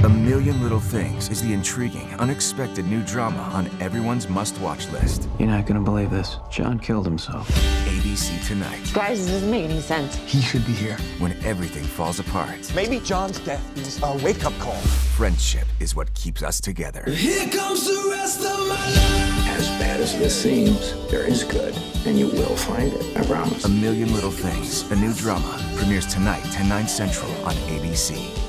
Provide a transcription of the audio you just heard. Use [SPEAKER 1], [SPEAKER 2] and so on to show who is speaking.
[SPEAKER 1] A Million Little Things is the intriguing, unexpected new drama on everyone's must-watch list.
[SPEAKER 2] You're not gonna believe this. John killed himself.
[SPEAKER 1] ABC tonight,
[SPEAKER 3] Guys, this doesn't make any sense.
[SPEAKER 4] He should be here.
[SPEAKER 1] when everything falls apart.
[SPEAKER 4] Maybe John's death is a wake-up call.
[SPEAKER 1] Friendship is what keeps us together.
[SPEAKER 5] Here comes the rest of my life.
[SPEAKER 6] As bad as this seems, there is good, and you will find it, I promise.
[SPEAKER 1] A Million Little Things, a new drama, premieres tonight, 10/9 Central on ABC.